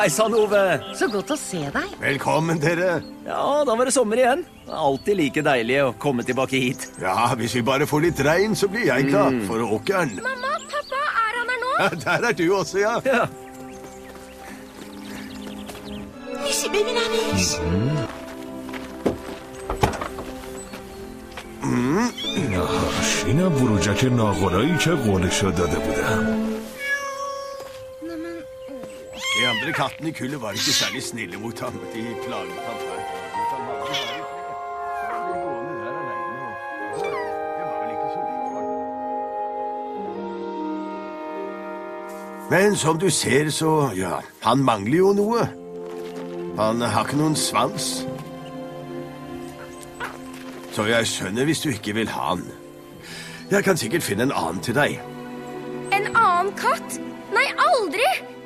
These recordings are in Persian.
Hei sann, Ove. Så godt å se deg. Velkommen, dere. Ja, da var det sommer igjen. Alltid like deilig å komme tilbake hit. Ja, hvis vi bare får litt regn, så blir jeg klar for åkeren. Mamma, pappa, er han her nå? Ja, der er du også, ja. Ja. اینم بروجک ناقلایی که قولشو داده بودم. De andre kattene i kullet var ikke særlig snille mot ham. De plaget ham fælt. Han hadde bare tre. Så ble gående der alene, og det var vel ikke så lett for ham. Men som du ser, så, ja, han mangler jo noe. Han har ikke noen svans. Så jeg skjønner hvis du ikke vil ha han. Jeg kan sikkert finne en annen til deg. En annen katt? Nei, aldri!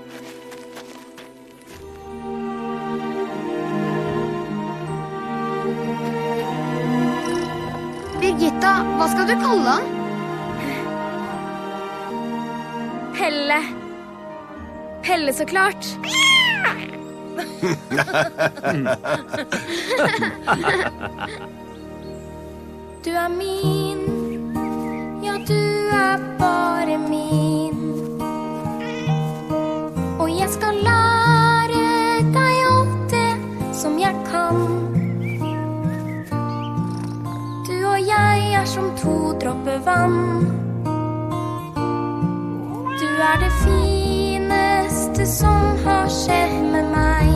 Birgitta, hva skal du kalle han? Pelle. Pelle, så klart. Du er min, ja, du er bare min. Og jeg skal lære deg alt det som jeg kan. Du og jeg er som to dråper vann. Du er det fineste som har skjedd med meg.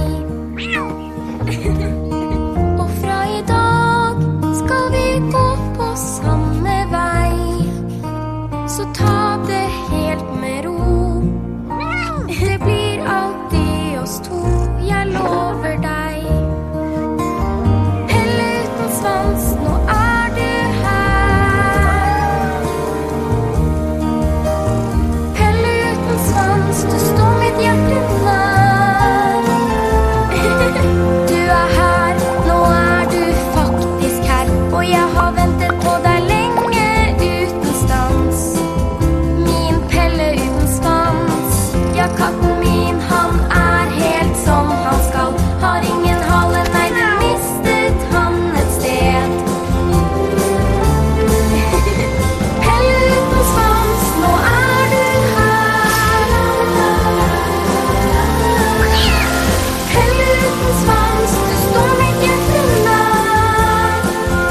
Og fra i dag skal vi gå på samme vei. Så ta det helt med ro. Det blir alltid oss to, jeg lover deg. Pelle uten svans, nå er du her. Pelle uten svans, du står mitt hjerte nær. Du er her, nå er du faktisk her. Og jeg har ventet på deg lenge uten stans. Min Pelle uten svans. Ja, katten min, han er helt som han skal. Har ingen hale, nei, du mistet han et sted. Pelle uten svans, nå er du her. Pelle uten svans, du står mitt hjerte nær.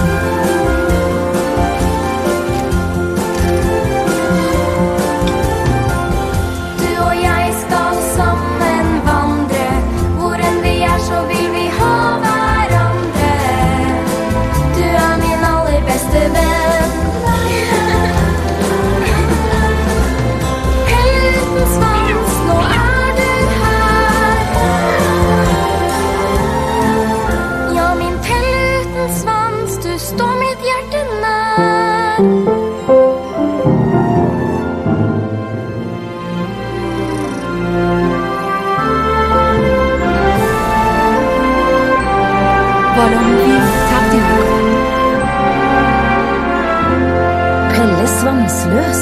Du og jeg skal sammen vandre. Hvor enn vi er, så vil vi ha hverandre. Du er min aller beste venn. Pelle uten svans, nå er du her. Ja, min Pelle uten svans, du står mitt hjerte nær. Ballonview تقدیم می‌کنم. پله svansløs.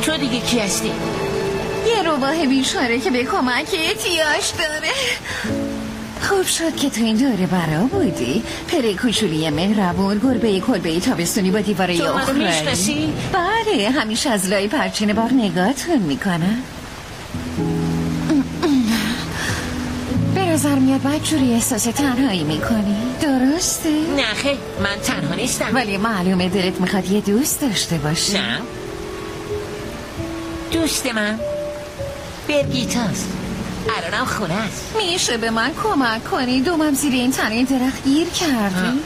تو دیگه کی هستی؟ یه روباه بیچاره که به کمک احتیاج داره. خوب شد که تو این دوره برا بودی. پره کوچولی مهربون، گربه کلبه تابستونی با دیواره تو منو اخرایی. میشناسی؟ بله، همیشه از لای پرچین بار نگاهتون میکنم. به نظر میاد باید جوری احساس تنهایی میکنی، درسته؟ نه خیر، من تنها نیستم. ولی معلومه دلت میخواد یه دوست داشته باشی. نه، دوست من برگیتاست. الانم خونه است. میشه به من کمک کنی؟ دومم زیر این تنه درخت گیر کردی.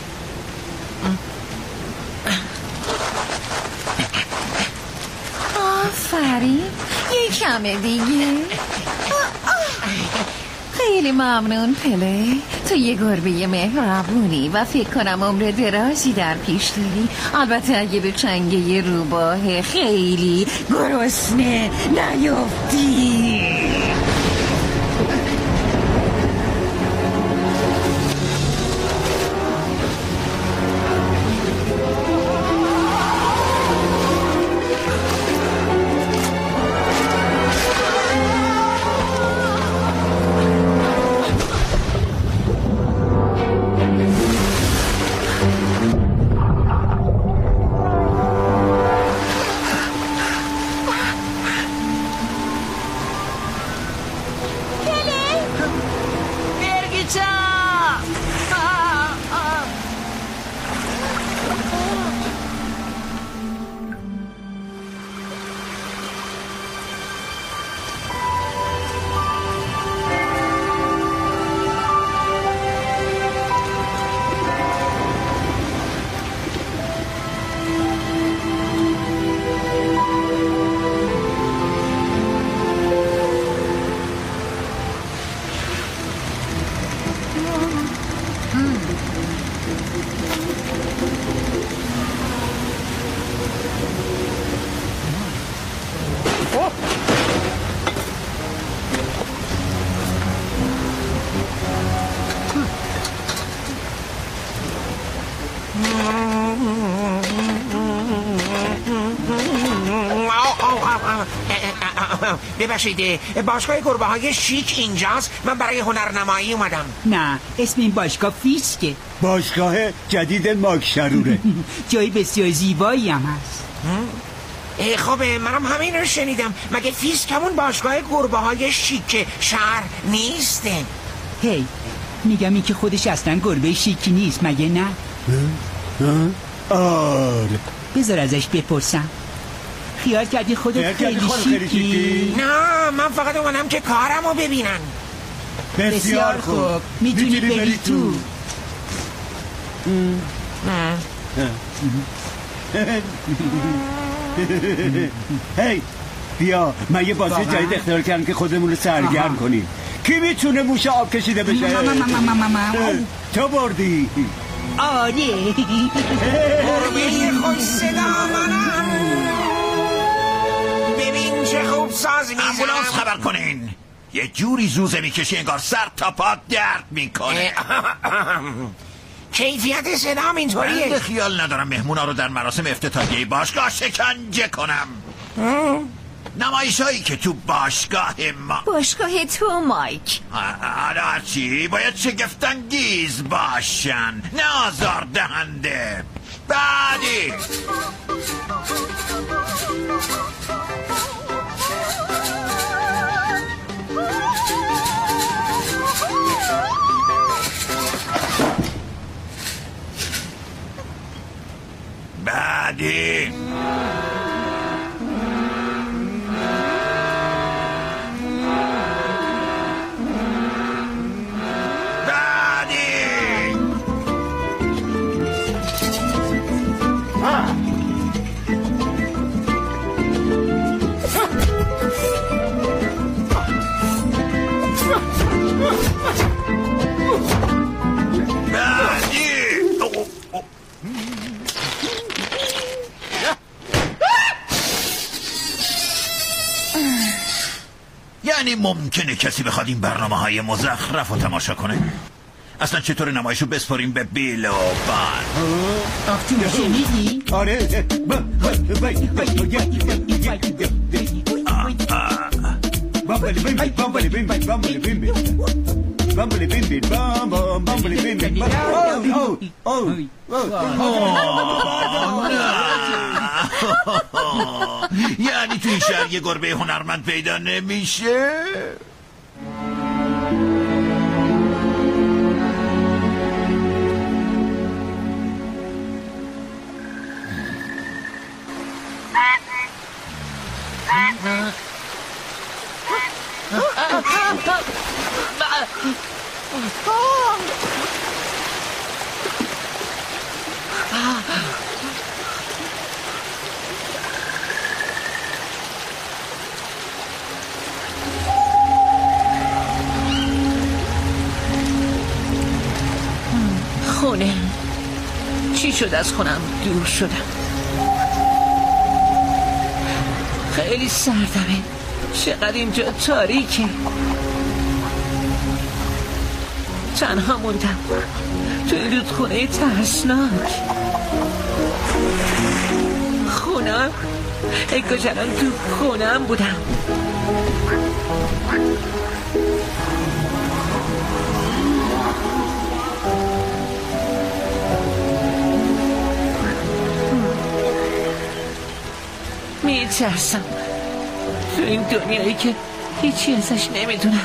آفرین، یه کمه دیگه. خیلی ممنون پله. تو یه گربه مهربونی و فکر کنم عمر درازی در پیش داری. البته اگه به چنگه روباه خیلی گرسنه نیفتی. ببخشید، باشگاه گربه های شیک اینجاست؟ من برای هنرنمایی اومدم. نه، اسم این باشگاه فیسکه. باشگاه جدید ماک شروره. جای بسیار زیبایی هم هست. خب منم همین رو شنیدم. مگه فیسک همون باشگاه گربه های شیک شهر نیسته؟ هی، میگم این که خودش اصلا گربه شیکی نیست، مگه نه؟ آره. بذار ازش بپرسم. خیال کردی خودت خیلی شیکی؟ نه، من فقط اومدم که کارمو ببینن. بسیار خوب، میتونی بری تو. هی بیا، من یه بازی جدید اختراع کردم که خودمون رو سرگرم کنیم. کی میتونه موش آب کشیده بشه؟ تو بردی. آره. گربه خوش صدا منم. ببین چه خوب ساز میزنم. امبولانس خبر کنین. یه جوری زوزه میکشی انگار سر تا پا درد میکنه. کیفیت صدام اینطوریه. من خیال ندارم مهمونا رو در مراسم افتتاحیه باشگاه شکنجه کنم. نمایشایی که تو باشگاه ما. باشگاه تو مایک. هرچی باید شگفت‌انگیز باشن، نه آزار دهنده. بعدی بعدی یعنی ممکنه کسی بخواد این برنامه‌های مزخرف رو تماشا کنه؟ اصلا چطور نمایشو بسپاریم به بیل و بان؟ آخ تو شنیدی؟ آره. بامبلی بیم بیم بامبلی بیم بیم بامبلی بیم بیم بامبلی بیم بیم بام بام بامبلی بیم بیم یعنی تو این شهر یه گربه هنرمند پیدا نمیشه؟ خونه چی شد از خونم دور شدم؟ خیلی سردمه، چقدر اینجا تاریکه. تنها موندم تو این رودخونه ترسناک. خونم ای کاش الان تو خونم بودم. میترسم تو این دنیایی که هیچی ازش نمیدونم.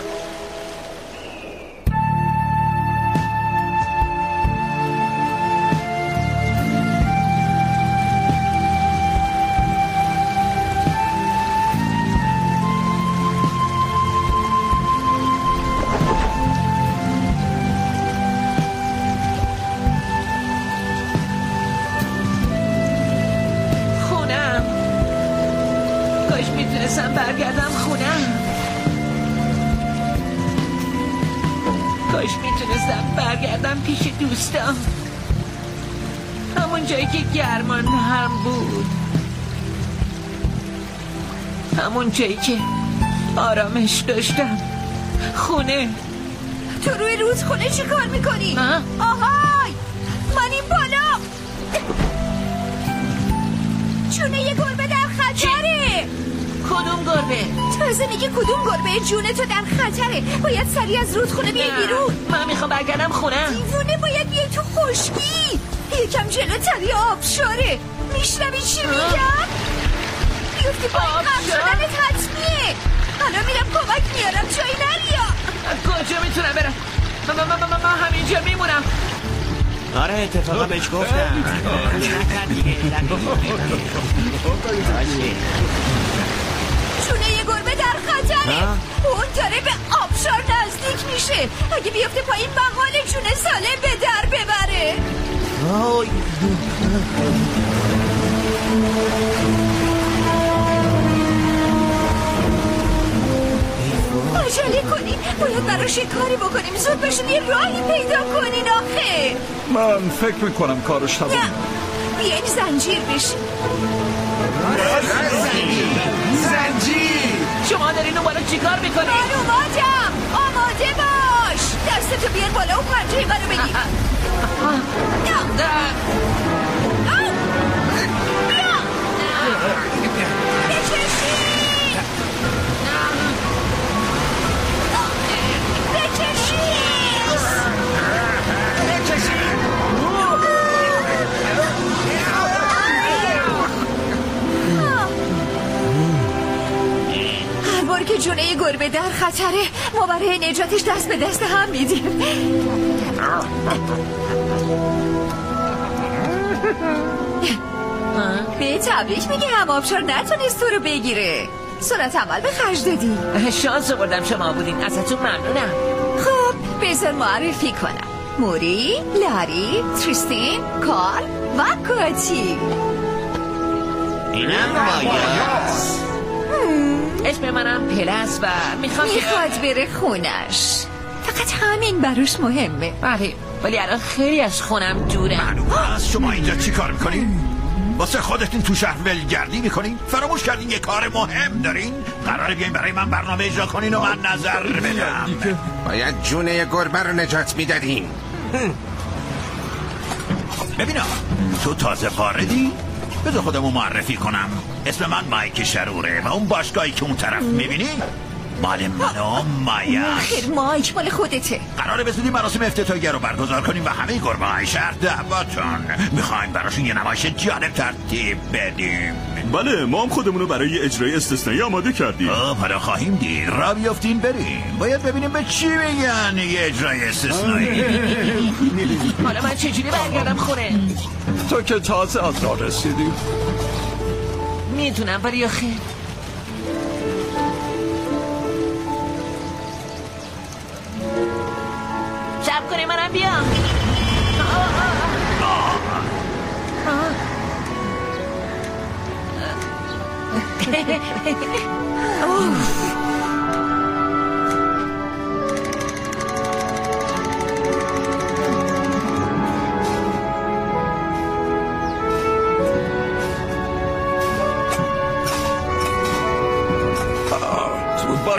برگردم خونم. کاش میتونستم برگردم پیش دوستم، همون جایی که گرمان هم بود، همون جایی که آرامش داشتم. خونه. تو روی رودخونه چی کار میکنی؟ آهای من این بالا چونه یه گربه در خطره. کدوم گربه؟ تازه میگه کدوم گربه؟ جون تو در خطره، باید سریع از رودخونه بیای بیرون. من میخوام برگردم خونم. دیوونه، باید بیای تو خشکی. یکم جلوتر یه آبشاره. میشنوی چی میگم؟ بیفتی با این غرق شدنت حتمیه. حالا میرم کمک میارم، جایی نریا. کجا میتونم برم؟ من همینجا میمونم. آره اتفاقا بهش گفتم. چونه یه گربه در خطره. اون داره به آبشار نزدیک میشه. اگه بیفته پایین محال جون سالم به در ببره. عجله کنین، باید براش کاری بکنیم. زود باشین یه راهی پیدا کنین. آخه من فکر میکنم کارش تمومه. بیاین زنجیر بشین. زنجیر. شما دارین بالا چی کار میکنید؟ من اومدم. آماده باش. دستتو بیار بالا و پنجه منو بگیر. هر بار که جونه گربه در خطره ما برای نجاتش دست به دست هم میدیم. به تبریک میگه هم آبشار نتونست تو رو بگیره. سرعت عمل به خرج دادی. شانس آوردم شما بودین، ازتون ممنونم. خب بذار معرفی کنم. موری، لاری، تریستین، کارل و کاتی. اینم مایاست. اسم منم پلس و میخواد بره خونش. فقط همین براش مهمه. بله ولی الان خیلی از خونم دوره. معلوم است شما اینجا چی کار میکنین؟ واسه خودتون تو شهر ولگردی میکنین؟ فراموش کردین یه کار مهم دارین؟ قراره بیاین برای من برنامه اجرا کنین و من نظر بدم. باید جونه گربه رو نجات میدادیم. ببینم تو تازه واردی؟ بذار خودمو معرفی کنم. اسم من مایک شروره و اون باشگاهی که اون طرف میبینی مال من و مایا. خیر مایک مال خودته. قراره به زودی مراسم افتتاحیه رو برگزار کنیم و همه گربه های شهر دعواتون میخوایم براشون یه نمایش جالب ترتیب بدیم. بله ما هم خودمون رو برای اجرای استثنایی آماده کردیم. حالا خواهیم دید. را بیافتین بریم. باید ببینیم به چی میگن یه اجرای استثنایی. حالا من چجوری برگردم خونه؟ تو که تازه از راه رسیدی. میتونم ولی آخه شب کنه منم بیام. زود باش.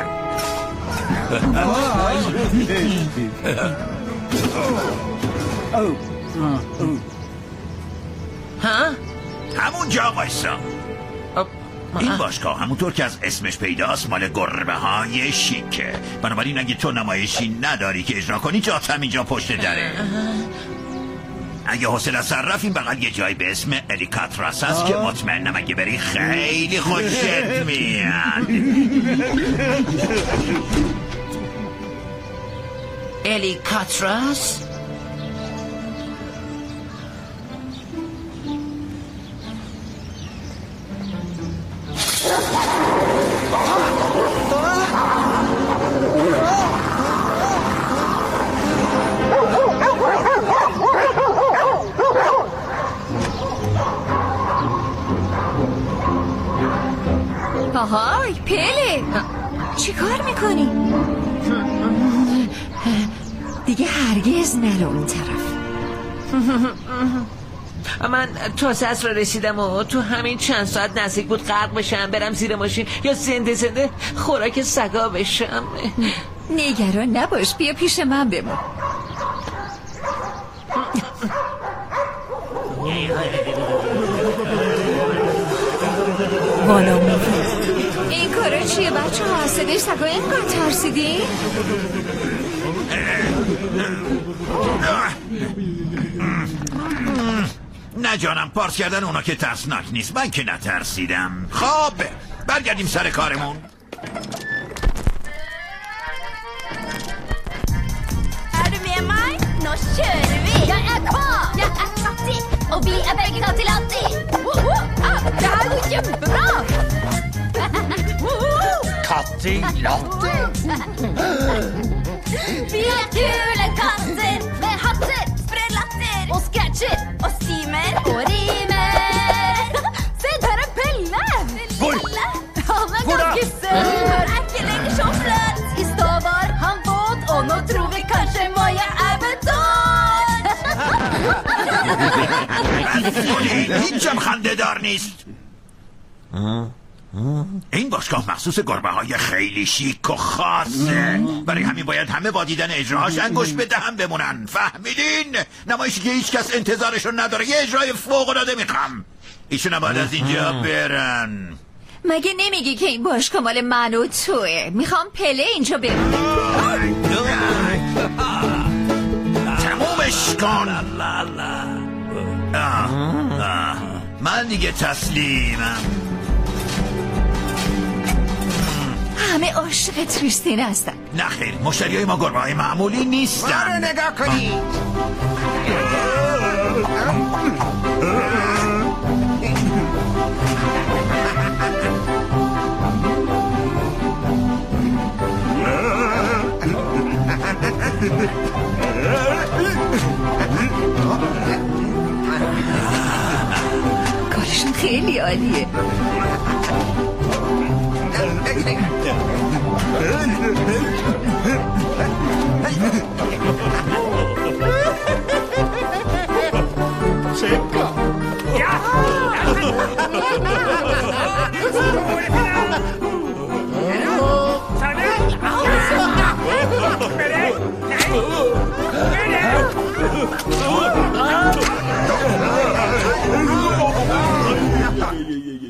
ها؟ همون جا وایسا. این باشگاه همونطور که از اسمش پیداست مال گربه های شیکه. بنابراین اگه تو نمایشی نداری که اجرا کنی جات همینجا پشت دره. اگه حوصله سر رفت این بغل یه جای به اسم الیکاتراس هست که مطمئنم اگه بری خیلی خوشت میاد. الیکاتراس؟ آهای پله چی کار میکنی؟ دیگه هرگز نرو اون طرف. من تازه از را رسیدم و تو همین چند ساعت نزدیک بود غرق بشم برم زیر ماشین یا زنده خوراک سگا بشم. نگران نباش بیا پیش من بمون. والا این کارا چیه بچه ها؟ صدای سگا اینقدر ترسیدی؟ نه جانم پارس کردن اونا که ترسناک نیست. من که نترسیدم. خب برگردیم سر کارمون. Er du med meg? Nå kjører vi! Jeg er klar! Jeg er Katti, og vi er begge Kattilatti! Det her går kjempebra! Kattilatti? Vi er kule katter med hatter, sprer latter og sketsjer og stimer og rimer. Se, der er Pelle! Hvor? Han er ganske søt. Han er ikke lenger så fløt. I stad var han våt, og nå tror vi kanskje Maja er betalt. هیچم خنده دار نیست. این باشگاه مخصوص گربه های خیلی شیک و خاصه. برای همین باید همه با دیدن اجراهاش انگوش به دهن بمونن. فهمیدین؟ نمایشی که هیچ کس انتظارشون نداره. یه اجرای فوق العاده میخوام. ایشون باید از اینجا برن. مگه نمیگی که این باشگاه مال من و توه؟ میخوام پله اینجا بمونه. تمومش کن. من دیگه تسلیمم. همه عاشق تریستین هستن. نه خیر مشتری های ما گربه های معمولی نیستن. ما رو نگاه کنید. کارشون خیلی عالیه.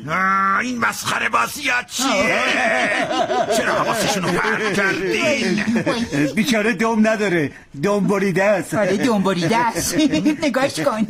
این مسخره بازیات چیه؟ چرا حواسشونو پرت کردین؟ بیچاره دم نداره، دم بریده است. آره دم بریده است. نگاش کن.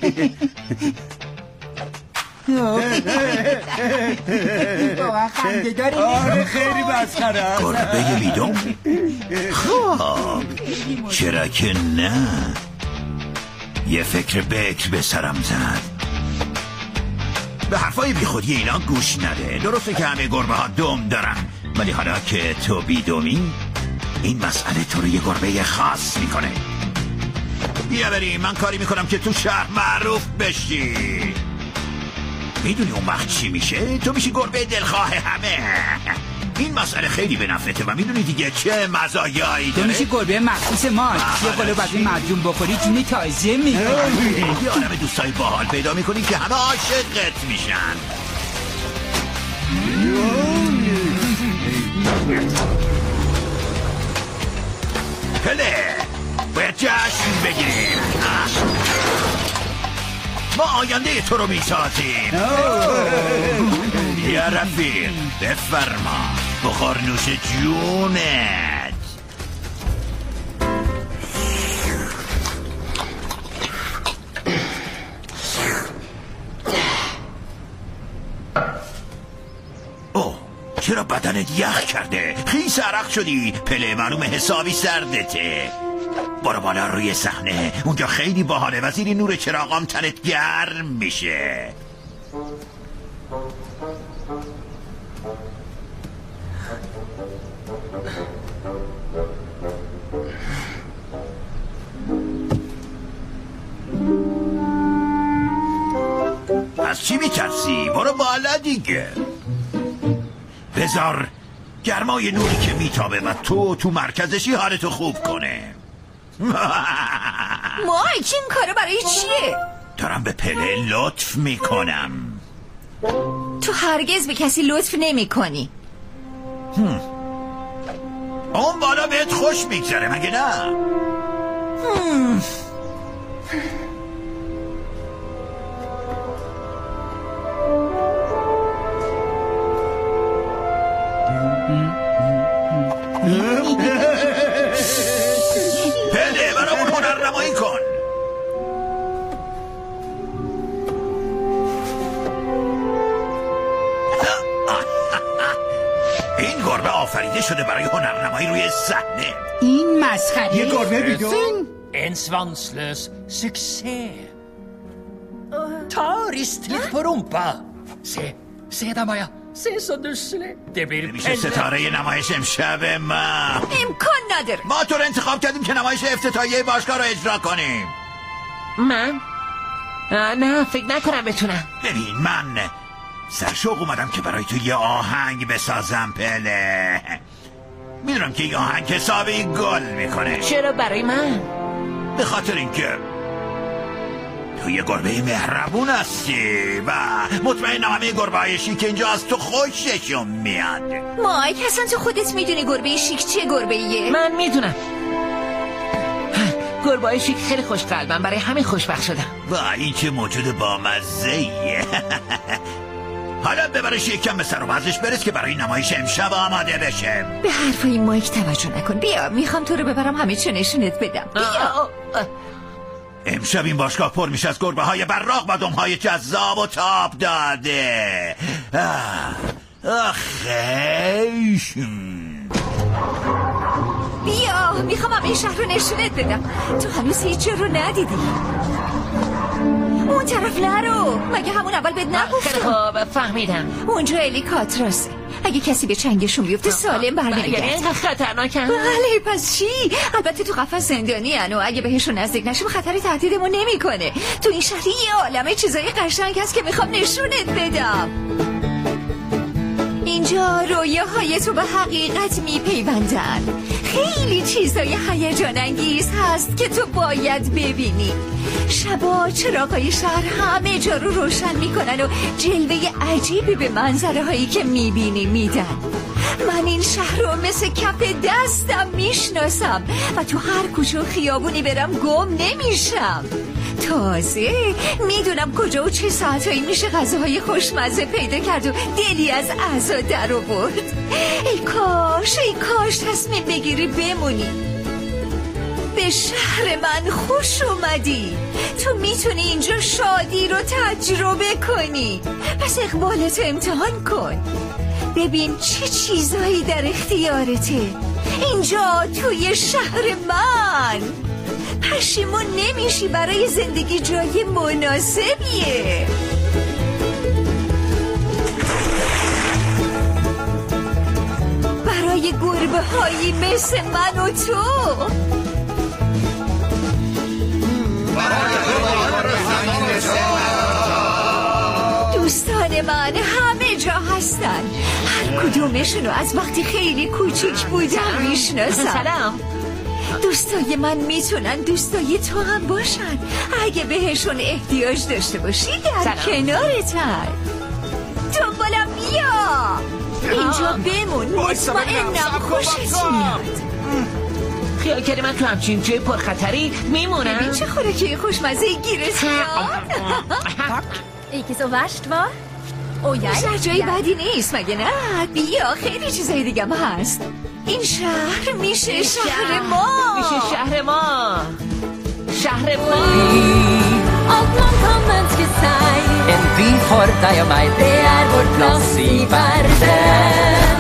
بابا خنده داری. آره خیلی مسخره است. گربه بیدم؟ خب چرا که نه؟ یه فکر بکر به سرم زد. به حرفای بی خودی اینا گوش نده. درسته که همه گربه ها دم دارن، ولی حالا که تو بیدمی این مسئله تو رو یه گربه خاص میکنه. بیا بریم، من کاری میکنم که تو شهر معروف بشی. میدونی اون وقت چی میشه؟ تو میشی گربه دلخواه همه. این مسئله خیلی به نفعته و میدونی دیگه چه مزایایی داره. تو میشی گربه مخصوص ما. یه قلوب از این مجون بخوری جونی تازه میکنی. یه عالم دوستای باحال پیدا میکنی که همه عاشقت میشن. پله باید جشن بگیریم. ما آینده تو رو میسازیم. یا رفیق بفرما، بخور نوش جونت. اوه چرا بدنت یخ کرده؟ خیس عرق شدی. پله معلوم حسابی سردته. برو بالا روی صحنه، اونجا خیلی باحاله و زیر نور چراغام تنت گرم میشه. از چی میترسی؟ برو بالا دیگه. بذار گرمای نوری که میتابه و تو مرکزشی حالتو خوب کنه. مایک این کارو برای چیه؟ دارم به پله لطف میکنم. تو هرگز به کسی لطف نمی کنی. اون بالا بهت خوش میگذره مگه نه؟ پله برامون هنرنمایی کن. این گربه آفریده شده برای honnernamایی روی صحنه. این مسخره. یه گربه بیدم. En svanslös succé. Ta rist lite på rumpa. Se där Maja. Se så dusselig. Det blir میشه ستاره نمایش امشب ما. امکان نداره. ما تو رو انتخاب کردیم که نمایش افتتاحیه باشگاه رو اجرا کنیم. من؟ نه فکر نکنم بتونم. ببین من سرشوق اومدم که برای تو یه آهنگ بسازم پله. میدونم که یه آهنگ حسابی گل میکنه. چرا برای من؟ به خاطر اینکه تو یه گربه مهربون هستی و مطمئنم همه گربه های شیک اینجا از تو خوششون میاد. مایک اصلا تو خودت میدونی گربه شیک چیه گربه ایه؟ من میدونم. گربه های شیک خیلی خوش قلبم، برای همین خوشبخت شدم. و این چه موجود بامزه‌ایه. حالا ببرش یکم به سر و وضعش برس که برای نمایش امشب آماده بشه. به حرفای مایک توجه نکن. بیا میخوام تو رو ببرم همه چه نشونت بدم. بیا. امشب این باشگاه پر میشه از گربه های براق و دم های جذاب و تاب داده. آخیش بیا میخوام همه شهر رو نشونت بدم. تو هنوز هیچ جا رو ندیدی. اون طرف نرو. مگه همون اول بهت نگفتم؟ خب فهمیدم. اونجا الیکاتراسه. اگه کسی به چنگشون بیفته سالم برنمیگرد. یعنی اینقدر خطرناکن؟ بله پس چی؟ البته تو قفس زندانی هن و اگه بهشون نزدیک نشیم خطری تهدیدمون نمیکنه. تو این شهری یه عالمه چیزای قشنگ هست که میخوام نشونت بدم. اینجا رویاهای تو به حقیقت میپیوندن. خیلی چیزای هیجان انگیز هست که تو باید ببینی. شبا چراغای شهر همه جا رو روشن میکنن و جلوه عجیبی به منظره هایی که میبینی میدن. من این شهر رو مثل کف دستم میشناسم و تو هر کوچه و خیابونی برم گم نمیشم. تازه میدونم کجا و چه ساعتهایی میشه غذاهای خوشمزه پیدا کرد و دلی از اعضا در آورد. ای کاش تصمیم بگیری بمونی. به شهر من خوش اومدی. تو میتونی اینجا شادی رو تجربه کنی. پس اقبالت امتحان کن. ببین چه چیزایی در اختیارته. اینجا توی شهر من. پشیمون نمیشی. برای زندگی جای مناسبیه. برای گربه هایی مثل من و تو. دوستان من همه جا هستن. هر کدومشونو از وقتی خیلی کوچیک بودم میشناسم. سلام. دوستای من میتونن دوستای تو هم باشن. اگه بهشون احتیاج داشته باشی در کنارتن. دنبالم بیا. اینجا بمون. مطمئنم خوشت میاد. خیال کردی من تو همچین جای پرخطری میمونم؟ ببین چه خوراکی خوشمزه گیرت میاد. Ikke så verst, va? جای بدی نیست مگه نه؟ بیا خیلی چیزای دیگه هم هست. این شهر میشه شهر ما. Alt man kan ønske seg. En by for deg og meg, Det vår plass i verden.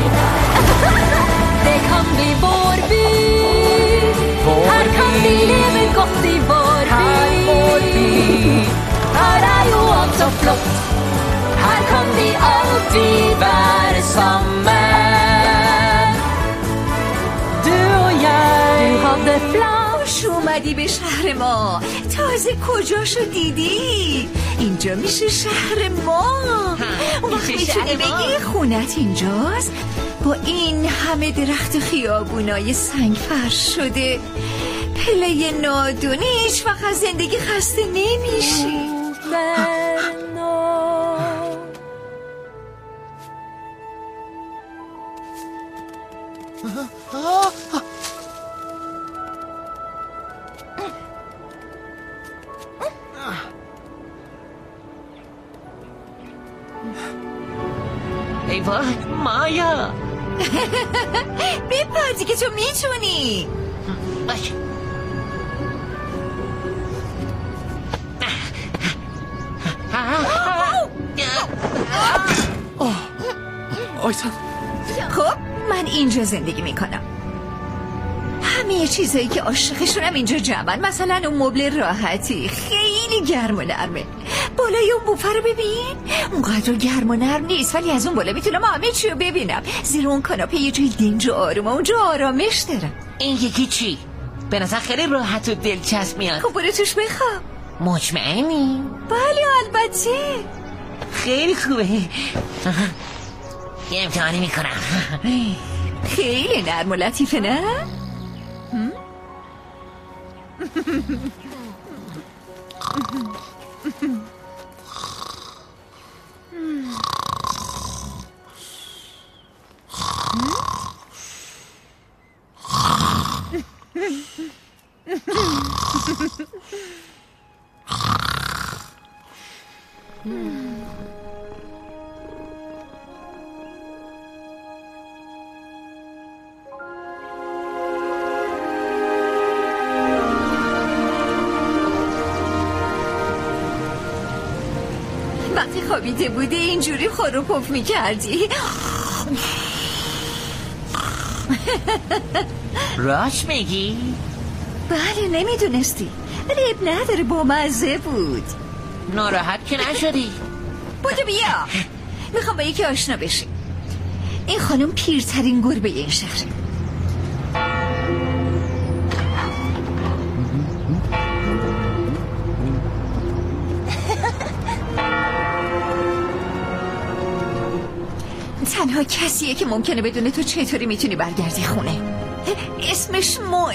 Det kan bli vår by. Her kan vi leve godt i vår by. Her jo alt så flott. Her kan vi alltid være sammen. Du og jeg. Du hadde خوش اومدی به شهر ما. تازه کجاشو دیدی؟ اینجا میشه شهر ما. اون وقت میتونی بگی خونت اینجاست؟ با این همه درخت و خیابونای سنگ فرش شده. پله نادونی هیچ وقت از زندگی خسته نمیشی. ای وای مایا. بپردی که تو میتونی. باش. خب من اینجا زندگی میکنم. همه چیزایی که عاشقشونم اینجا جمعن. مثلا اون مبل راحتی خیلی گرم و نرمه. بالای اون بوفه رو ببین. اونقدر گرم و نرم نیست ولی از اون بالا میتونم همه چی رو ببینم. زیر اون کاناپه یه جای دنج و آرومه. اونجا آرامش دارم. این یکی چی؟ به نظر خیلی راحت و دلچسب میاد. خب برو توش بخواب. مطمئنی؟ بله البته. خیلی خوبه. یه امتحانی میکنم. خیلی نرم و لطیفه نه؟ وقتی خوابیده بوده اینجوری خور و پف میکردی. راست میگی؟ بله نمیدونستی ولی اب نداره با مزه بود. ناراحت که نشدی؟ بودو بیا میخوام با یکی آشنا بشی. این خانم پیرترین گربه این شهره. تنها کسیه که ممکنه بدونه تو چطوری میتونی برگردی خونه. اسمش موه.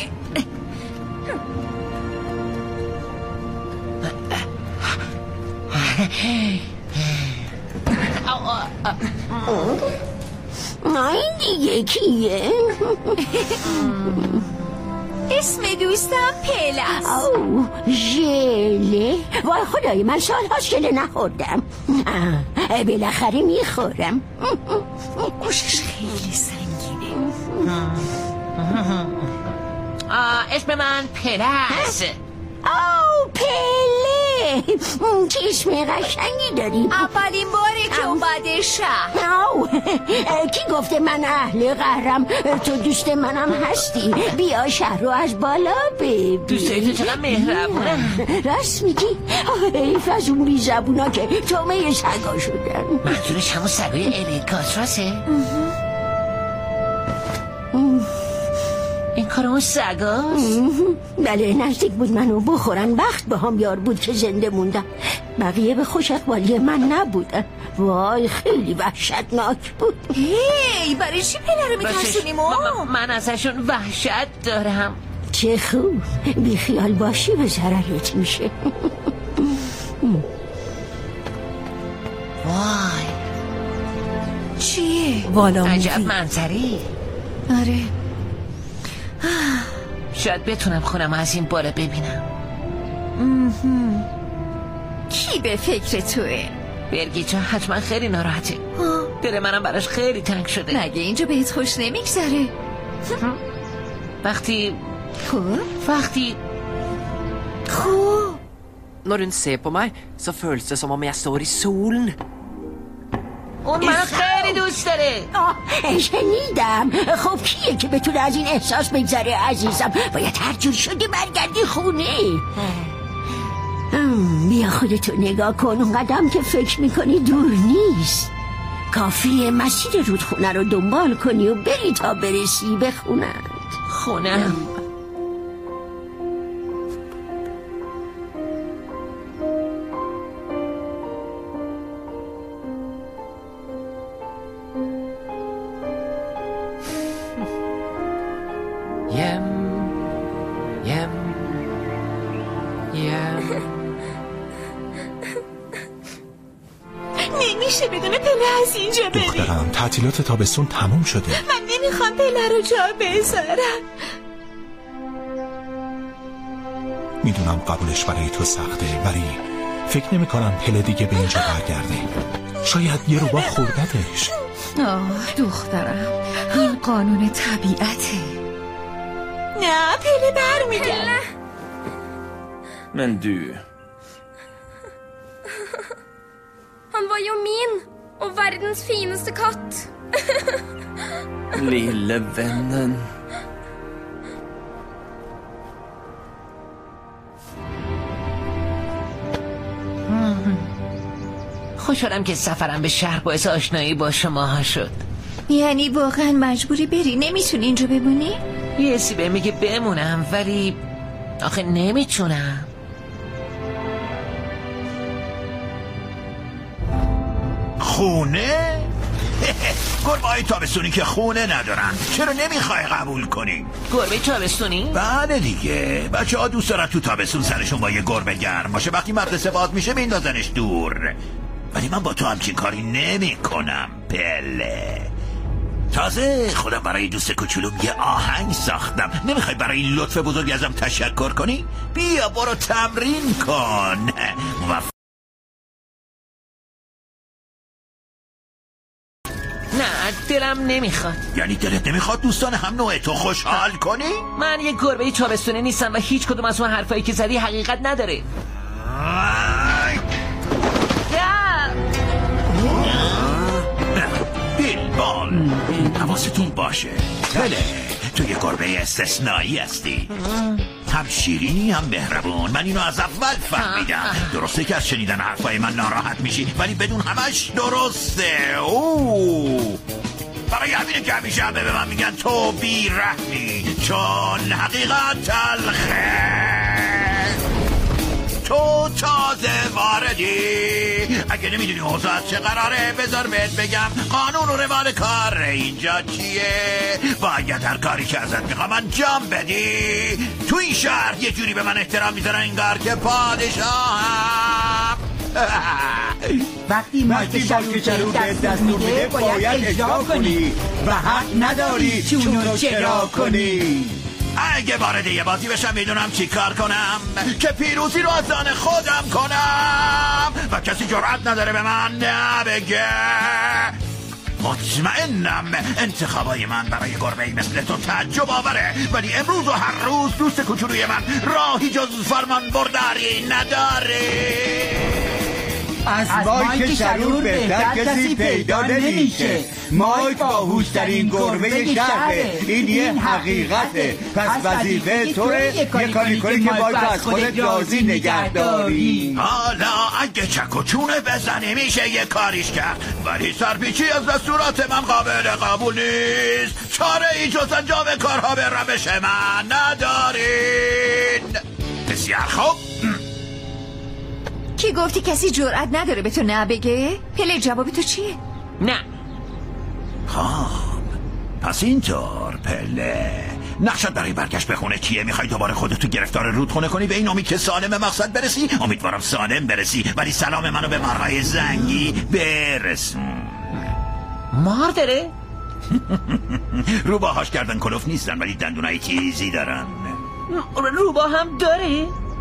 این دیگه کیه؟ اسم دوستم پل است. اوه ژله. وای خدای من سال هاست ژله نخوردم. بالاخره میخورم. گوشش خیلی سنگینه. اسم من پل است. اوه پله. چه اسم قشنگی داری. اولین باره که اومده شهر. اوه کی گفته من اهل قهرم؟ تو دوست منم هستی. بیا شهر رو از بالا ببین. دوستایی تو چقدر مهربونه. راست میگی؟ حیف از اون بی زبونا که تومه سگا شدن. منظورش همون سگای الیکاتراسه؟ این کار اون سگاست؟ بله نزدیک بود منو بخورن. وقت به هم یار بود که زنده موندم. بقیه به خوش اقبالی من نبودن. وای خیلی وحشتناک بود. هی برای چی پله رو میترسونیم؟ من ازشون وحشت دارم. چه خوب. بی خیال باشی به ضررت میشه. وای چیه؟ والا عجب منظری. آره شاید بتونم خونم از این بالا ببینم. کی به فکر توه؟ برگیجا حتما خیلی ناراحته. دل منم براش خیلی تنگ شده. مگه اینجا بهت خوش نمیگذره؟ وقتی Når hun ser på meg, så føles det som om jeg står i solen. اون منو خیلی دوست داره. شنیدم. خب کیه که بتونه از این احساس بگذره عزیزم؟ باید هر جور شده برگردی خونه. بیا خودتو نگاه کن. اون قدم که فکر میکنی دور نیست. کافیه مسیر رودخونه رو دنبال کنی و بری تا برسی به خونت. خونم نمیشه بدون پله از اینجا بریم. دخترم تعطیلات تابستون تموم شده. من نمیخوام پله رو جا بذارم. میدونم قبولش برای تو سخته ولی فکر نمی کنم پله دیگه به اینجا برگرده. شاید یه روباه خوردتش. دخترم این قانون طبیعته. نه پله برمیگرده. Men du... Han var jo min, og verdens fineste katt. Lille vennen. خوشحالم که سفرم به شهر باعث آشنایی با شماها شد. یعنی واقعا مجبوری بری؟ نمیتونی اینجا بمونی؟ یه حسی به میگه بمونم ولی آخه نمیتونم. خونه؟ گربه های تابستونی که خونه ندارن چرا نمیخوای قبول کنی؟ گربه تابستونی؟ بله دیگه بچه ها دوست دارن تو تابستون سرشون با یه گربه گرم باشه. وقتی مدرسه باز میشه میندازنش دور. ولی من با تو همچین کاری نمی کنم پله. تازه خودم برای دوست کوچولوم یه آهنگ ساختم. نمیخوای برای این لطف بزرگی ازم تشکر کنی؟ بیا برو تمرین کن. نه دلم نمیخواد. یعنی دلت نمیخواد دوستان هم نوع تو خوشحال کنی؟ من یه گربه تابستونی نیستم و هیچ کدوم از اون حرفایی که زدی حقیقت نداره. بیلبال حواستون باشه پله تو یه گربه استثنایی هستی. هم شیرینی هم مهربون. من اینو از اول فهمیدم. درسته که از شنیدن حرفای من ناراحت میشی ولی بدون همش درسته. برای همینه که همیشه همه به من میگن تو بی‌رحمی چون حقیقت تلخه. تو تازه واردی. اگه نمیدونی اوضاع از چه قراره بذار بهت بگم قانون و روال کار اینجا چیه. باید هر کاری که ازت میخوام انجام بدی. تو این شهر یه جوری به من احترام میذارن انگار که پادشاهم. وقتی مایک شروع دست میده باید اجرا کنی و حق نداری چونو چرا کنی. اگه وارد یه بازی بشم میدونم چی کار کنم که پیروزی رو از آن خودم کنم و کسی جرأت نداره به من نبگه. مطمئنم انتخابای من برای گربه‌ای مثل تو تعجب آوره، ولی امروز و هر روز دوست کوچولوی من راهی جز فرمان برداری نداره. از مایک شرور بهتر کسی پیدا نمیشه. مایک باهوشترین گربه شهره. این یه حقیقته. پس وظیفه توره یه کاری کنی که مایک از خودت راضی نگهداری. حالا اگه چک و چونه بزنی میشه یه کاریش کرد، ولی سرپیچی از دستورات من قابل قبول نیست. چاره ای جز انجام کارها به روش من ندارین. بسیار خوب. کی گفتی کسی جرأت نداره به تو نبگه؟ پله جواب تو چیه؟ نه. خب پس اینطور پله، نقشت برای برگشت به خونه چیه؟ میخوای دوباره خودتو گرفتار رودخونه کنی به این امید که سالم مقصد برسی؟ امیدوارم سالم برسی، ولی سلام منو به مارهای زنگی برسون. مار داره؟ روباهاش گردن کلوف نیستن ولی دندونای تیزی دارن. روباه هم داره؟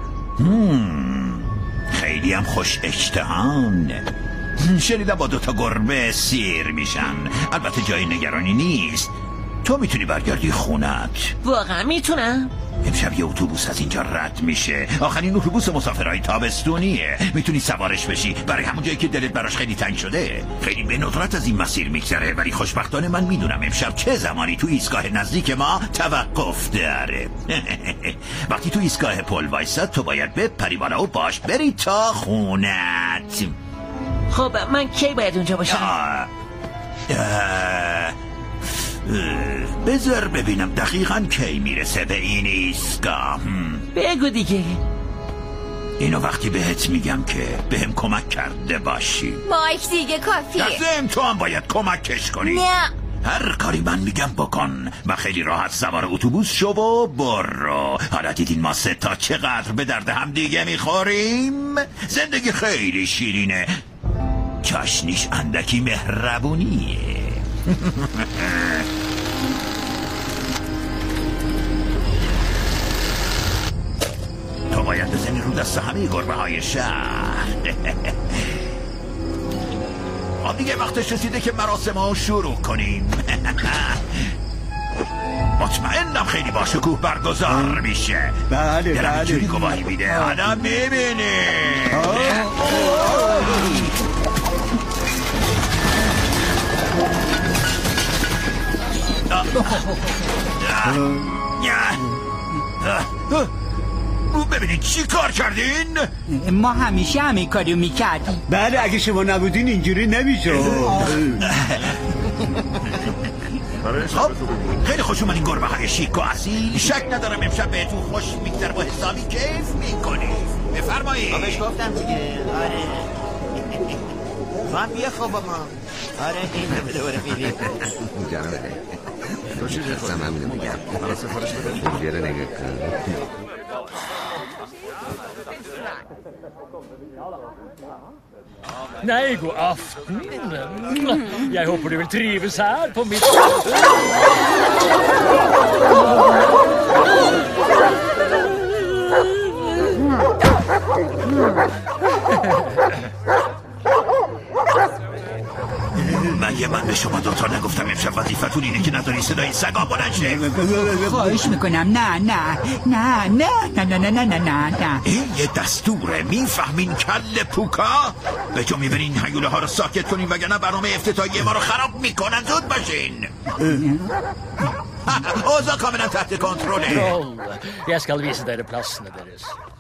خیلی هم خوش اشتهان. شنیدم با دوتا گربه سیر میشن. البته جای نگرانی نیست، تو میتونی برگردی خونت. واقعا میتونم؟ امشب یه اتوبوس از اینجا رد میشه، آخرین اتوبوس مسافرهای تابستونیه. میتونی سوارش بشی برای همون جایی که دلت براش خیلی تنگ شده. خیلی به ندرت از این مسیر میگذره، ولی خوشبختانه من میدونم امشب چه زمانی تو ایستگاه نزدیک ما توقف داره. وقتی تو ایستگاه پل وایساد تو باید بپری بالا و باش بری تا خونت. خب من کی باید اونجا باشم؟ بذار ببینم دقیقاً کی میرسه به این ایستگاه. بگو دیگه. اینو وقتی بهت میگم که بهم کمک کرده باشی. مایک دیگه کافیه. لازم تو هم باید کمکش کنی. نه. هر کاری من میگم بکن و خیلی راحت سوار اتوبوس شو و برو. حالا دیدین ما سه تا چقدر به درد هم دیگه میخوریم. زندگی خیلی شیرینه، چاشنیش اندکی مهربونیه. تو باید بزنی رو دست همه گربه های شهر. دیگه وقتش رسیده که مراسم ها شروع کنیم. مطمئنم خیلی با شکوه برگزار میشه. بله اینجوری گواهی میده. حالا میبینی. ببینید چی کار کردین؟ ما همیشه همه کاریو میکردیم. بله اگه شما نبودین اینجوری نمیشه. خب خیلی خوش اومدین گربه های شیک و اصیل. شک ندارم امشب بهتون خوش میگذره و حسابی کیف میکنی. بفرمایید. بهش گفتم دیگه. آره خواهم بیا خوب ما. آره این همه دوباره میلی جانم بده تو چیزی خواستم همینو میگم. حالا سفارش بده اینجا رو نگاه کن. Nej, god aften. Jeg håper du vil trives her på mitt... مگه من به شما دوتا نگفتم امشب وظیفتون اینه که نداری صدای سگا بلند شه؟ خواهش میکنم نه نه نه نه نه نه نه نه نه نه. این یه دستوره، میفهمین کل پوکا؟ به جا میبرین هیوله ها رو ساکت کنین وگرنه برنامه افتتاحیه ما رو خراب میکنن. زود باشین. اوضاع کاملا تحت کنترله. Jeg skal vise dere plassene deres.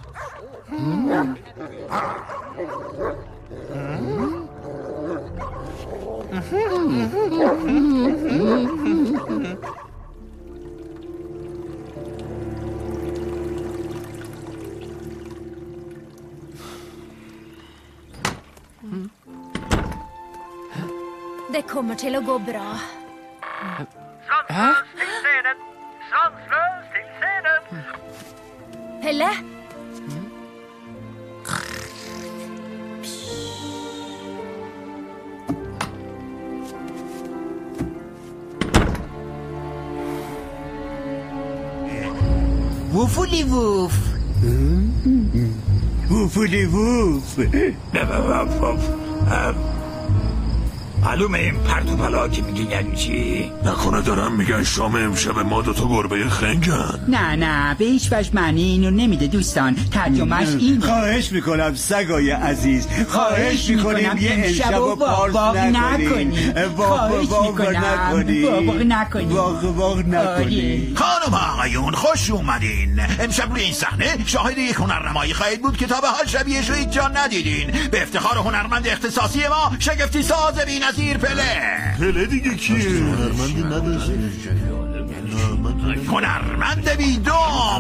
Det kommer til å gå bra. Sansløs til scenen! Sansløs til scenen! Pelle? ووفولی ووف. ووفولی ووف. معلومه این پرت و پلا که میگه یعنی چی؟ نکنه دارم میگن شام امشب ما دوتا گربه خنگن. نه به هیچ وجه معنی اینو نمیده دوستان. ترجمهش این. خواهش میکنم سگای عزیز، خواهش میکنیم یه امشب و پارس نکنیم. واق نکنیم. خانم آقایون خوش اومدین. امشب روی این صحنه شاهد یک هنرنمایی خواهید بود که تا به حال شبیهش رو هیچ جا ندیدین. به افتخار هنرمند اختصاصی ما شگفتی ساز بی‌نظیر پله دیگه کیه؟ هنرمندی نداشت. هنرمند بیدوم.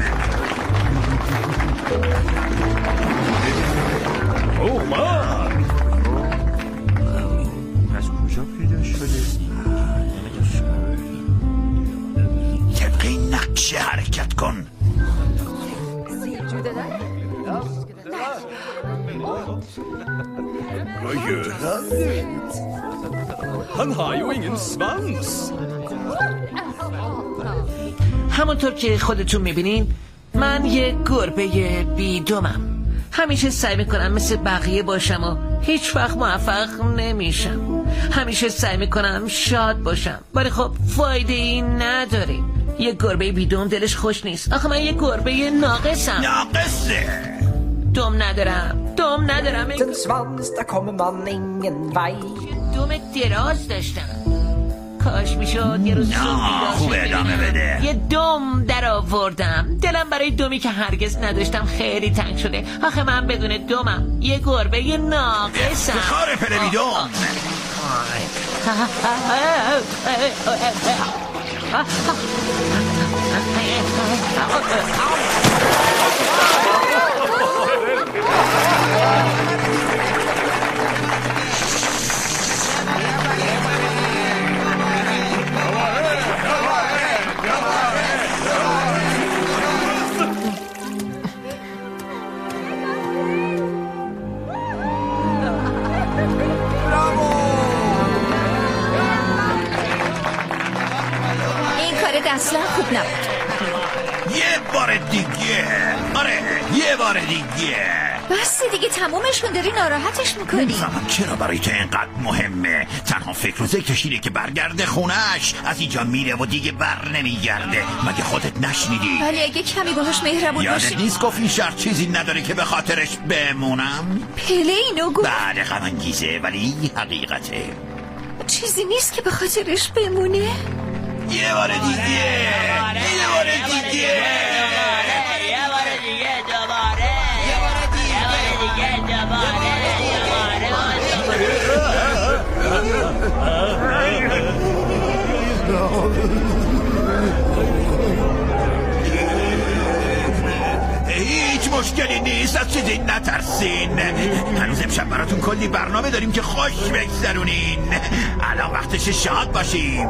از کجا پیدا شده؟ طبق این نقشه حرکت کن. Han har jo ingen svans. همونطور که خودتون میبینین من یه گربه بیدومم. همیشه سعی میکنم مثل بقیه باشم و هیچ وقت موفق نمیشم. همیشه سعی میکنم شاد باشم ولی خب فایده این نداره. یه گربه بیدوم دلش خوش نیست. آخه من یه گربه ناقصم. ناقصه؟ دم ندارم. Utan svans där kommer man ingen vej. دوم دراز داشتم. کاش میشد یه روز خوبه ادامه بده. یه دم در آوردم. دلم برای دومی که هرگز نداشتم خیلی تنگ شده. آخه من بدون دومم یه گربه یه ناقصم. افتخار پله بیدوم. اصلا خوب نبود. یه بار دیگه. آره یه بار دیگه. بس دیگه تمومش کن. داری ناراحتش میکنی. نمیفهمم چرا برای تو اینقدر مهمه. تنها فکر و ذکرش اینه که برگرده خونش. از اینجا میره و دیگه بر نمیگرده. مگه خودت نشنیدی؟ ولی اگه کمی باهاش مهربون باشی. یادت نیست گفت این شرط چیزی نداره که به خاطرش بمونم؟ پله اینو گفت. بعد غم انگیزه ولی حقیقته. چیزی نیست که به خاطرش بمونه. یه بار دیگه. یه بار دیگه. هیچ مشکلی نیست. از چیزی نترسین. هنوز امشب براتون کلی برنامه داریم که خوش بگذرونین. الان وقتش شاد باشیم.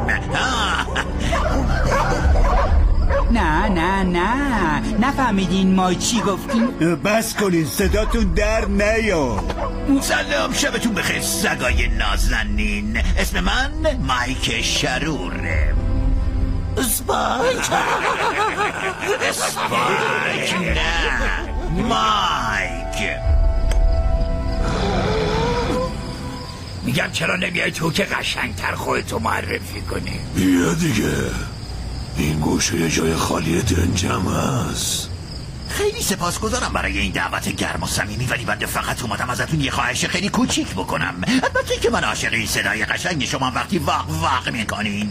نه نفهمیدین ما چی گفتیم؟ بس کنین صداتون در نیاد. سلام شبتون بخیر سگای نازنین. اسم من مایک شروره. اسپایک نه مایک. میگم چرا نمیای تو که قشنگتر خودتو معرفی کنی؟ بیا دیگه. این گوشه یه جای خالی دنجم هست. خیلی سپاسگزارم برای این دعوت گرم و صمیمی ولی بنده فقط اومدم ازتون یه خواهش خیلی کوچیک بکنم. البته که من عاشق این صدای قشنگ شما وقتی واق میکنین.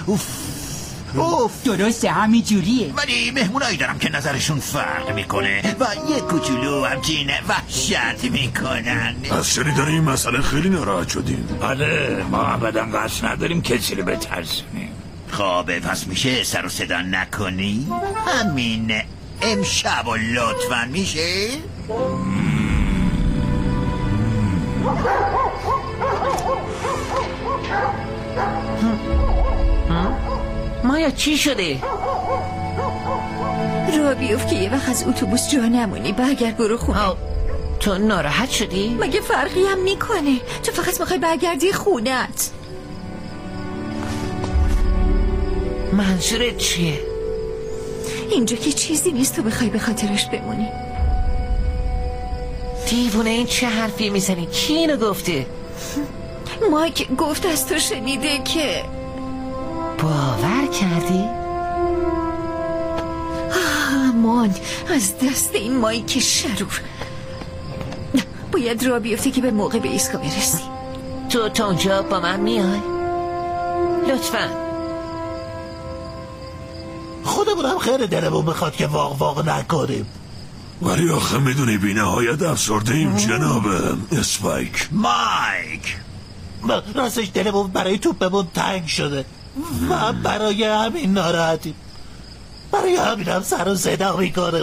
اوف درسته همین جوریه. ولی مهمونایی دارم که نظرشون فرق میکنه و یه کوچولو همچین وحشت میکنن. از شنیدن این مسئله خیلی ناراحت شدیم. بله ما ابدا قصد نداریم کسی رو بترسونیم. خب پس میشه سر و صدا نکنی؟ همین امشب و لطفا میشه؟ مایا چی شده؟ راه بیفت که یه وقت از اتوبوس جا نمونی. برگرد برو خونه. تو ناراحت شدی؟ مگه فرقی هم میکنه؟ تو فقط میخوای برگردی خونت. منظورت چیه؟ اینجا که چیزی نیست تو بخوای به خاطرش بمونی. دیوونه، این چه حرفی میزنی؟ کی اینو گفته؟ مایک گفت از تو شنیده که باور کردی؟ امان از دست این مایک شرور. باید راه بیفته که به موقع به ایسکا برسی. تو تا اونجا با من میای؟ لطفاً. خودمونم خیلی دلمون بخواد که واق نکنیم، ولی آخه میدونی بی نهایت افسرده ایم جناب اسپایک. مایک راستش دلمون برای توپمون تنگ شده و برای همین ناراحتیم. برای همینم سر و صدا میکنم.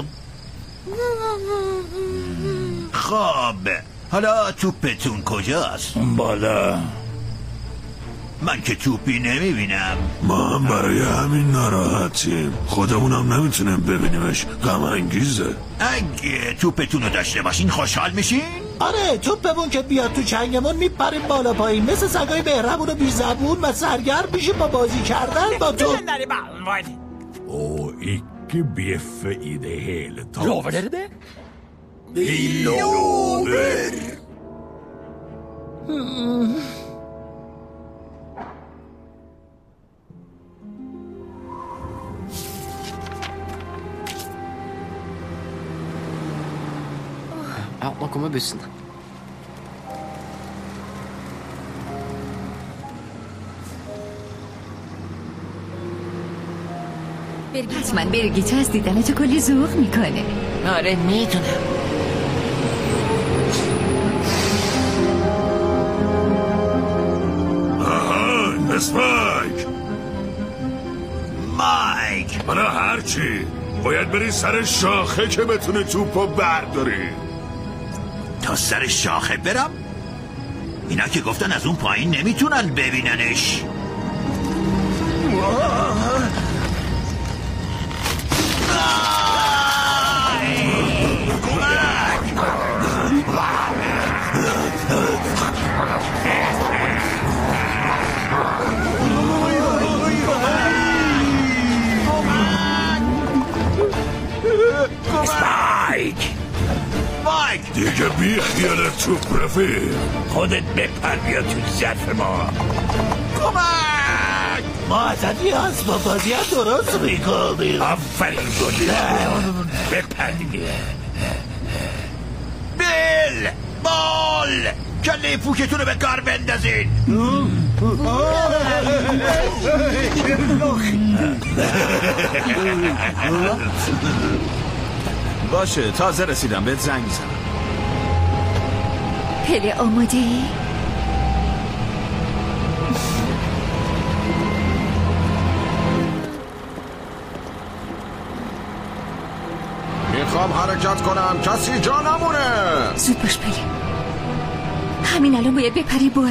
خب حالا توپتون کجاست؟ بالا. من که توپی نمیبینم. ما هم برای همین ناراحتیم. خودمونم نمیتونیم ببینیمش. غم انگیزه. اگه توپتون رو داشته باشین خوشحال میشین؟ آره، توپمون که بیاد تو چنگمون میپریم بالا پایین مثل سگای مهربون و بی زبون و سرگرم میشیم با بازی کردن با تو. Och icke bjeffe i det hela taget. Lovar dere det? Vi lover! Ja, nå kommer bussen. حتما برگیتا از دیدن تو کلی ذوق میکنه. آره میدونم. آها اسپایک. مایک حالا هرچی باید بری سر شاخه که بتونه توپو برداری. تا سر شاخه برم؟ اینا که گفتن از اون پایین نمیتونن ببیننش. مایک دیگه بی اختیار توپ رفیق. خودت بپر بیا تو ظرف ما. کمک! ما ازت یه اسباب بازی هم درست میکنیم. آفرین گلی بپر دیگه. بیل بال کله پوکتون رو به کار بندازین. باشه تازه رسیدم بهت زنگ میزنم. پله آماده ای؟ میخوام حرکت کنم، کسی جا نمونه. زود باش پله. همین الان باید بپری بالا.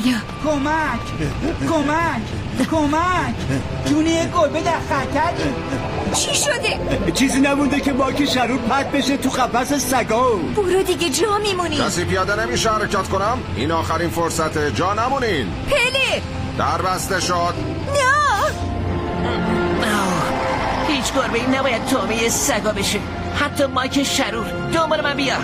کمک جون یه گربه در خطری. چی شده؟ چیزی نمونده که مایک شرور پرت بشه تو قفس سگا. برو دیگه جا میمونی. کسی پیاده نمیشه حرکت کنم؟ این آخرین فرصته، جا نمونین. پله در بسته شد. نه هیچ گربه این نباید تومه سگا بشه. حتی مایک شرور. دنبال من بیا.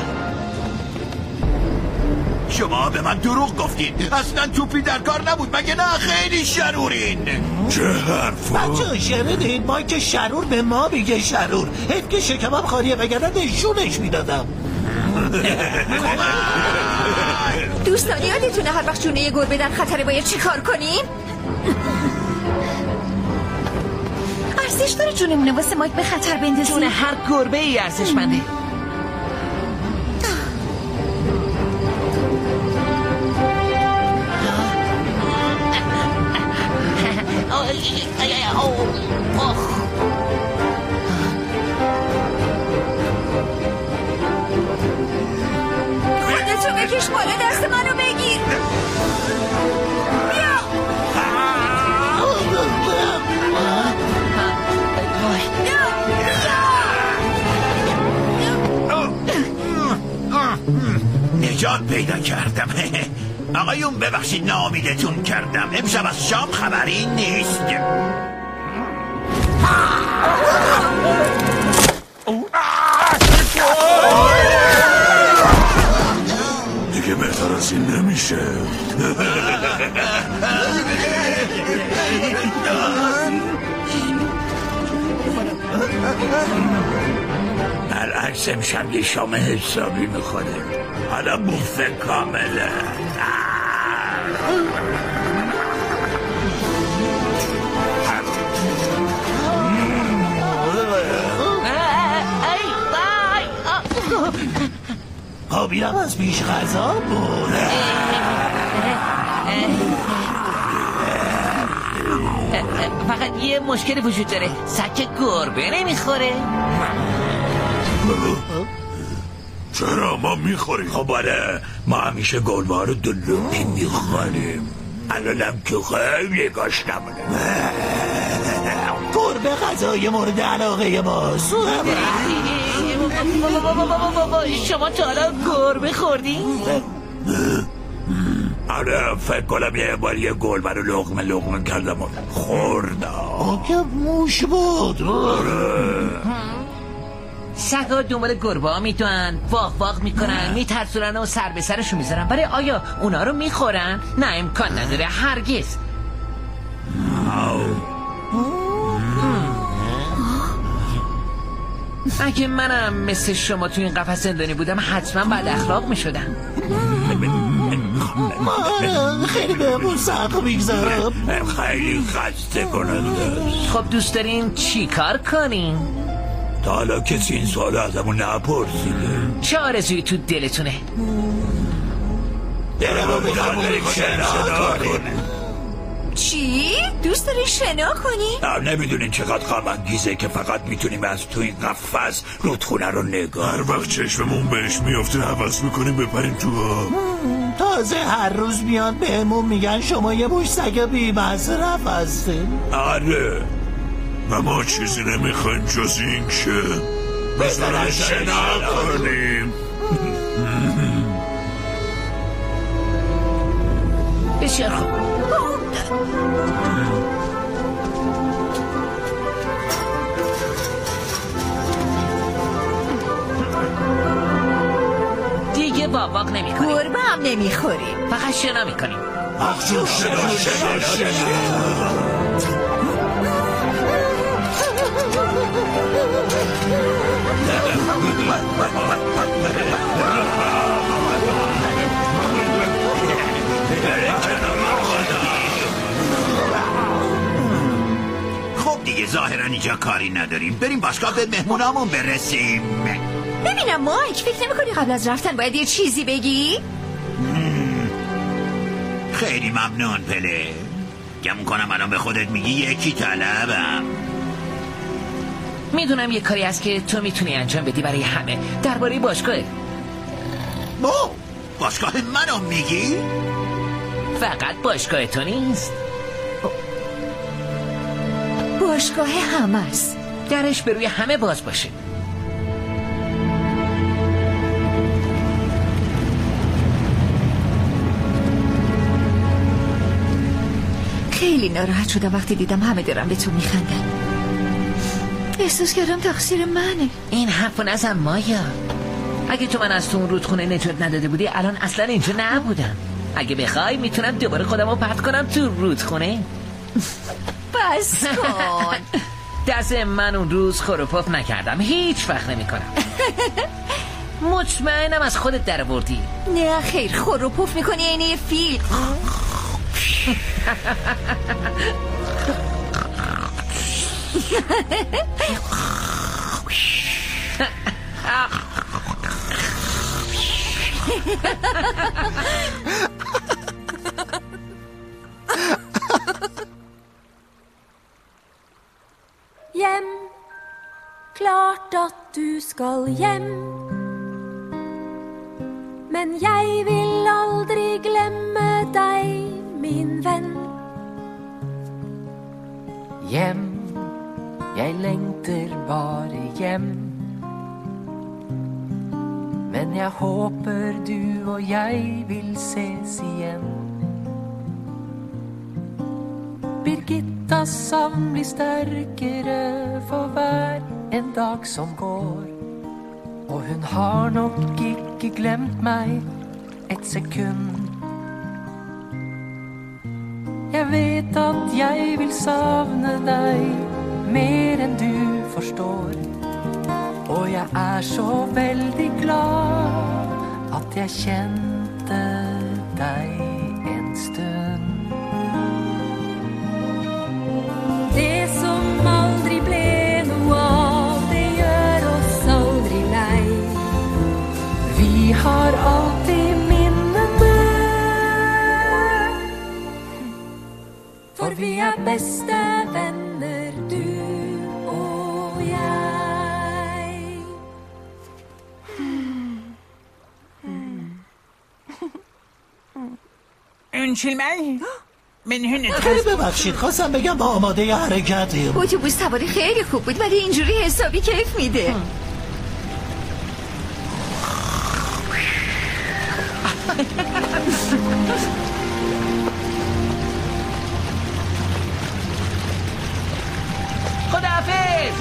شما به من دروغ گفتین. اصلا توپی در کار نبود مگه نه؟ خیلی شرورین. چه حرفا؟ بچه شنیدین؟ مایک شرور به ما میگه شرور. حیف که شکمم خالیه وگرنه نشونش میدادم. دوستان یادتونه هر وقت جونه یه گربه در خطره باید چی کار کنیم؟ ارزش داره جونمونه واسه مایک به خطر بندازیم؟ جون هر گربه ای ارزشمنده. خودتو بکش بالا دست منو بگیر. بیا نجات پیدا کردم. آقایون ببخشید ناامیدتون کردم. امشب از شام خبری نیست. دیگه بهتر از این نمیشه. برعکس امشب یه شام حسابی میخوره. حالا بوفه کامله. آبیرم از پیش غذا بود. فقط یه مشکلی وجود داره، سگ گربه نمیخوره. چرا ما میخوریم؟ خب آره، ما همیشه گربه ها رو دلوپی میخوریم. الانم که خیلی گشنمونه. گربه غذای مورد علاقه ماست. شما تا حالا گربه خوردی؟ آره، فکر کنم یه بار یه گربه رو لقمه کردم و خوردم. که موش بود. سگا دنبال گربه ها میتونن، واق میکنن، میترسونن و سر به سرشون میذارن. برای آیا اونا رو میخورن؟ نه، امکان نداره، هرگز. اگه منم مثل شما تو این قفس زندانی بودم حتما بد اخلاق میشدم. خیلی بهمون سخت میگذارم. خیلی خسته کننده. خب دوست دارین چی کار کنین؟ تا حالا کسی این سوالو ازمون نپرسیده. چه آرزویی تو دلتونه؟ دلمو میخواد بریم شنا کنیم. چی؟ دوست داری شنا کنی؟ نمیدونین چقدر غم انگیزه که فقط میتونیم از تو این قفس رودخونه رو نگاه. هر وقت چشممون بهش میافته حوض میکنیم بپریم تو آب. تازه هر روز میان بهمون میگن شما یه موش سگ بی‌مصرف هستین. آره، و ما چیزی نمیخوایم جز این که بذارن شنا کنیم. بسیار خوب. دیگه واق نمی کنیم. گربه هم نمی خوریم. فقط شنا می کنیم. خب دیگه ظاهرا اینجا کاری نداریم، بریم باشگاه به مهمونامون برسیم. ببینم مایک، فکر نمی‌کنی قبل از رفتن باید یه چیزی بگی؟ خیلی ممنون پله. گمون کنم الان به خودت میگی یکی طلبم. میدونم یه کاری هست که تو میتونی انجام بدی برای همه. درباره باشگاه باشگاه منو میگی؟ فقط باشگاه تو نیست، باشگاه همه است. درش به روی همه باز باشه. خیلی ناراحت شدم وقتی دیدم همه دارن به تو میخندن. احساس کردم تقصیر منه. این حرفو نزن مایا. اگه تو من از تو اون رودخونه نجات نداده بودی الان اصلا اینجا نبودم. اگه بخوای میتونم دوباره خودم رو پرت کنم تو رودخونه. بس کن. دست من اون روز خروپاف نکردم، هیچ وقت نمی کنم. مطمئنم از خودت در آوردی. نه خیر، خروپوف میکنی اینه یه فیل. Hjem, klart at du skal hjem. Men jeg vil aldri glemme deg, min venn. Hjem, jeg lengter bare hjem. Men jeg håper du og jeg vil ses igjen. Birgittas savn blir sterkere for hver en dag som går. Og hun har nok ikke glemt meg et sekund. Jeg vet at jeg vil savne deg mer enn du forstår. Og jeg er så veldig glad at jeg kjente deg en stund. Det som aldri ble noe av, det gjør oss aldri lei. Vi har alltid minnene, for vi er beste venner, du og jeg. Unnskyld meg, men خیلی ببخشید، خواستم بگم با آماده حرکتیم. اتوبوس سواری خیلی خوب بود ولی اینجوری حسابی کیف میده. خداحافظ.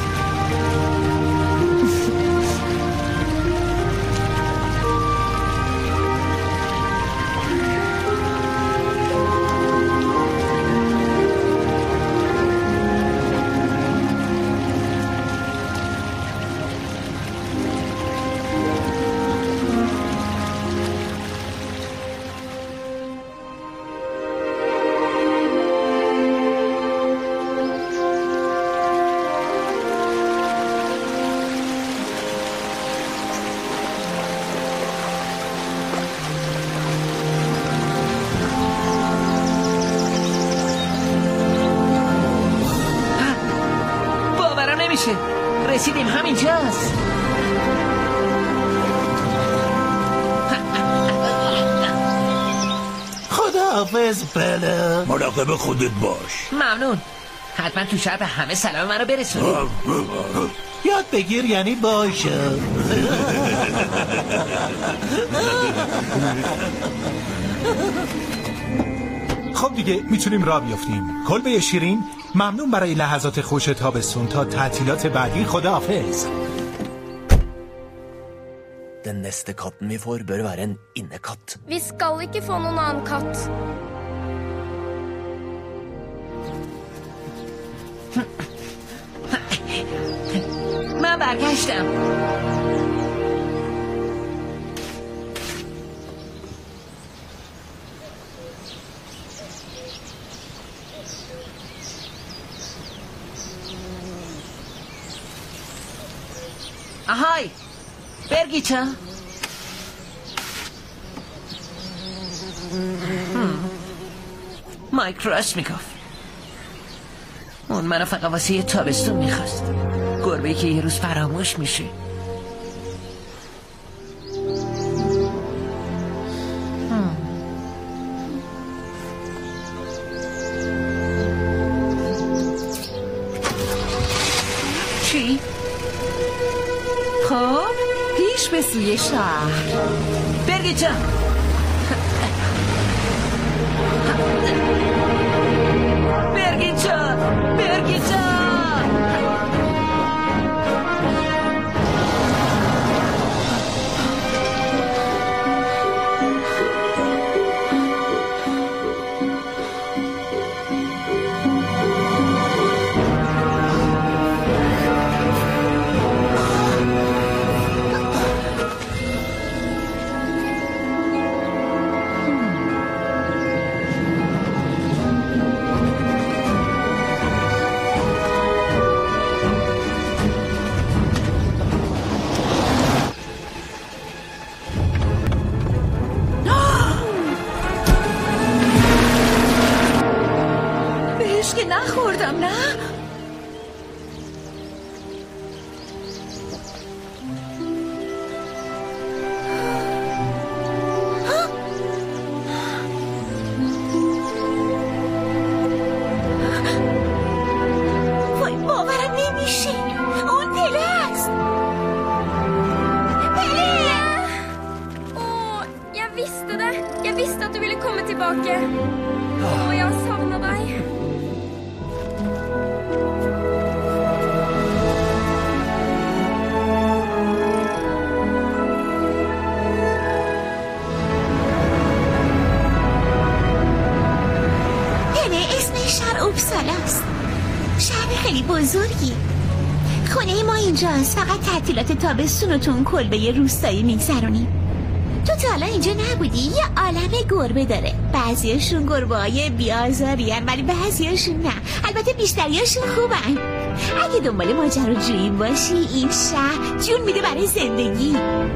رسیدیم، همینجاست. خداحافظ پله. مراقب خودت باش. ممنون. حتما تو شب همه سلام منو برسونی. یاد بگیر یعنی باشه. خب دیگه میتونیم راه بیافتیم. کلبه شیرین، ممنون برای لحظات خوش تابستون. تا تعطیلات بعدی، خداحافظ. Den neste katten vi får bør være en innekatt. Vi skal ikke få noen annen katt. من برگشتم. آهای برگیچا. مایک راست میگفت. اون منو فقط واسه یه تابستون میخواست. گربه‌ای که یه روز فراموش میشه. چی؟ خب پیش به سوی شهر. برگیچا. برگیچا. برگیچا. که نخوردم نه؟ وای باورم نمیشه. اون پله است. Pelle! Åh, jeg visste det. Jeg visste at du ville komme tilbake. Åh, jeg har savnet deg. اوپسالاست. شهر خیلی بزرگی. خونه ما اینجاست. فقط تعطیلات تابستون رو تو اون کلبه روستایی میگذرونیم. تو تا حالا اینجا نبودی؟ یه عالم گربه داره. بعضیاشون گربه‌های بی‌آزارین ولی بعضیاشون نه. البته بیشتریاشون خوبن. اگه دنبال ماجراجویی باشی این شهر جون میده برای زندگی.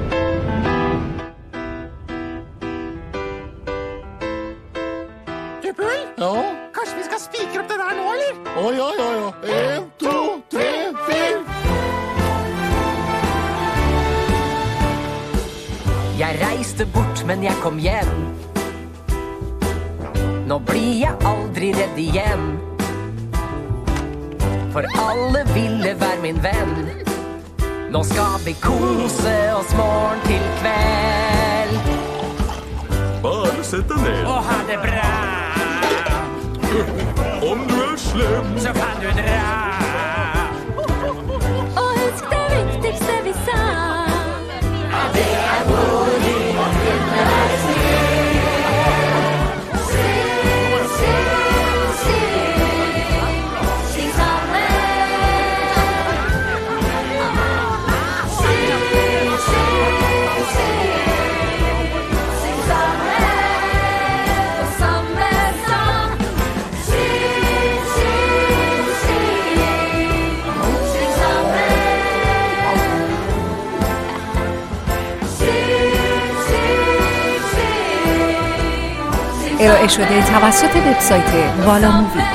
Ja, kanskje vi skal spikre opp det der nå, eller? Ja. 1, 2, 3, 4. Jeg reiste bort, men jeg kom hjem. Nå blir jeg aldri redd igjen. For alle ville være min venn. Nå skal vi kose oss morgen til kveld. Bare sett deg ned. Og ha det bra. Om du er slem, så kan du dra. Og husk det viktigste vi sa. Det er hvor vi må finne deg Syng sammen. Syng sammen. Og samme sang. Syng sammen. ارائه شده توسط وبسایت والا مووی.